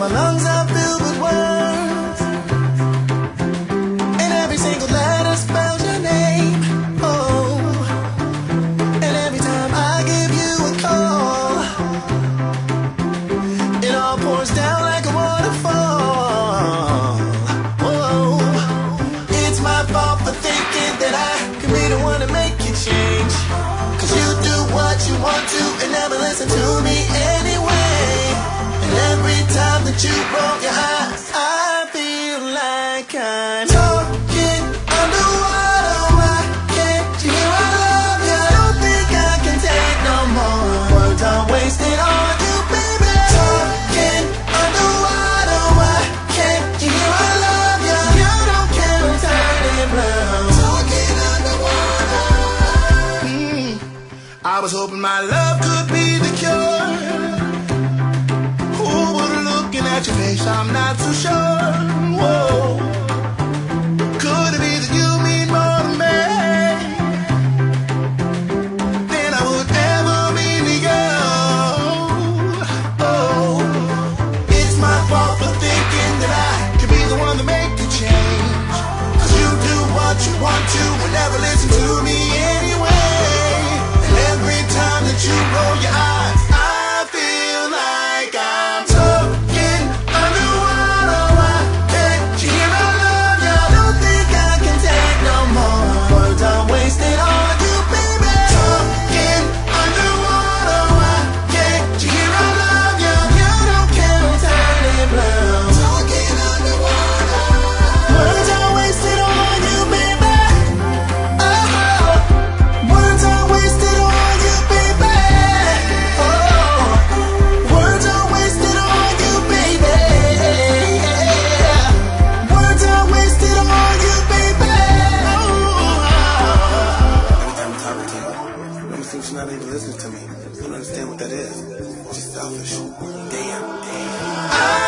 my lungs are filled with words, and every single letter spells your name. Oh, and every time I give you a call, it all pours down like a waterfall. Oh, it's my fault for thinking that I can be the one to make you change. 'Cause you do what you want to and never listen to me anyway. And every time that you roll your eyes, I feel like I'm talking underwater. Why can't you hear I love you? I don't think I can take no more. Words are wasted on you, baby. Talking underwater. Why can't you hear I love you? You don't care, I'm turning blue. Talking underwater. I was hoping my love could be the cure. Who would looking at your face? I'm not too sure. Whoa. Could it be that you mean more to me than I would ever mean to you? Oh, it's my fault for thinking that I could be the one to make you change. 'Cause you do what you want to and never listen to me anyway. And every time that you roll your eyes, I feel like I'm talking underwater. Why can't you hear I love you? I don't think I can take no more. Words are wasted on you, baby. Talking underwater. Why can't you hear I love you? You don't care, I'm turning blue. Talking underwater. Words are wasted on you, baby. Oh, words are wasted on you, baby. Oh, words are wasted on you, baby. Words are wasted on you, baby. Oh. Every time I talk to you, it almost seems you're not even listening to me. I don't understand what that is. It's just selfish. Damn.